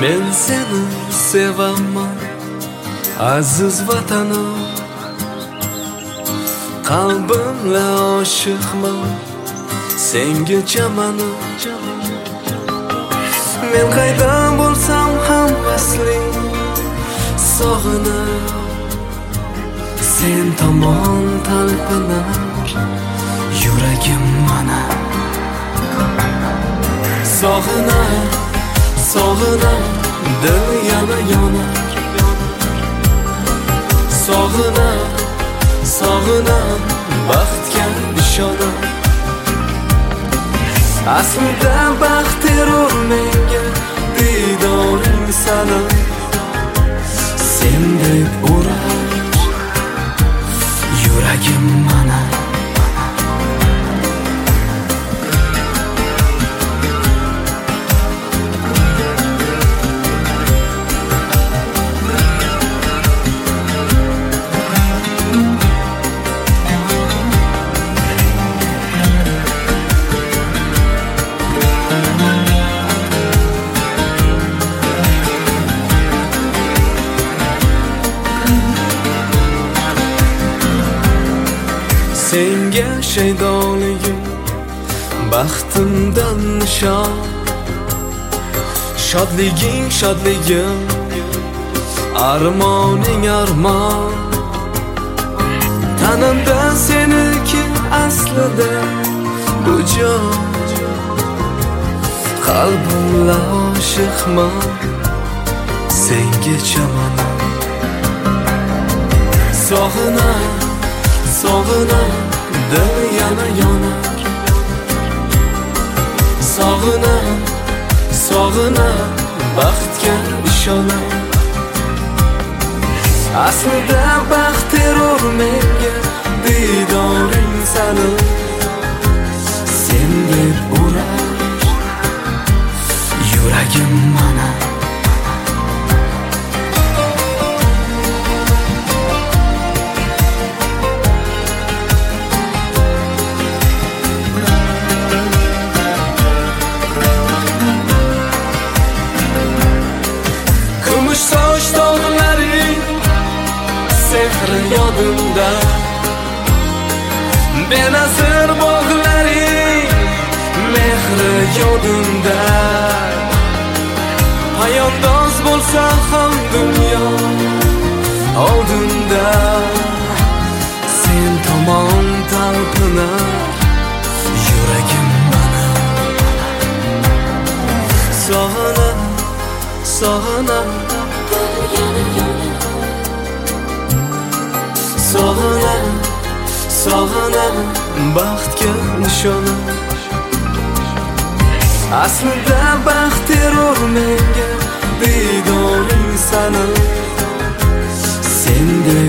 Men seni sevaman aziz vatanim, qalbimla oshiqman senga chamanim. Men qayda bo'lsam ham asling sog'inib, sen tomon talpinar yuragim mana. Sog'inar, sog'inar, dil yana yonar. Sog'inar, sog'inar, baxtga ishonar. Aslida baxt terur menga didoring sana. Sen deb urar yuragim mana. Senga shaydoligim baxtimdan nishon. Shodliging shodligim, armoning armon. Tanamda seniki aslida bu jon. Qalbimla oshiqman senga chamanim. Sog'inar, sog'inar, dil yana yonar. Sog'inar, sog'inar, baxtga ishonar. Aslida baxt terur menga didoring sana. Sen deb urar yuragim mana. Soch dog'laring sehri yodimda. Benazir bog'laring mehri yodimda. Hayondoz bo'lsa ham dunyo oldinda. Sen tomon talpinar yuragim mana. Sog'inar, sog'inar, sog'inar, sog'inar, baxtga nishonar. Aslida baxt terur menga didoring sana. Sen